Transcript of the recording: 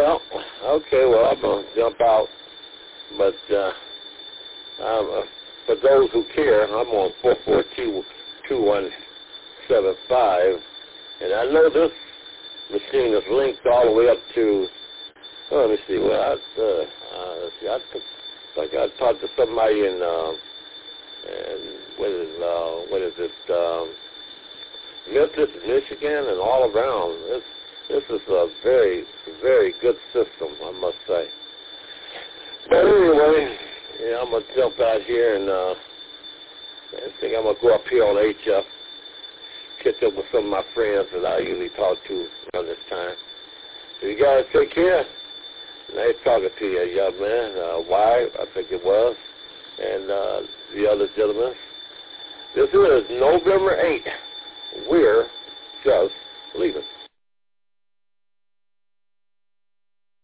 Well, okay, well, I'm going to jump out, but for those who care, I'm on 442-2175, and I know this machine is linked all the way up to, let me see, well, I think I talked to somebody in, and what is it, Memphis, Michigan, and all around. This is a very, very good system, I must say. But anyway, yeah, I'm going to jump out here and I think I'm going to go up here on HF, catch up with some of my friends that I usually talk to around this time. So you guys take care. Nice talking to you, young man. Why, I think it was, and the other gentlemen. This is November 8th. We're just leaving.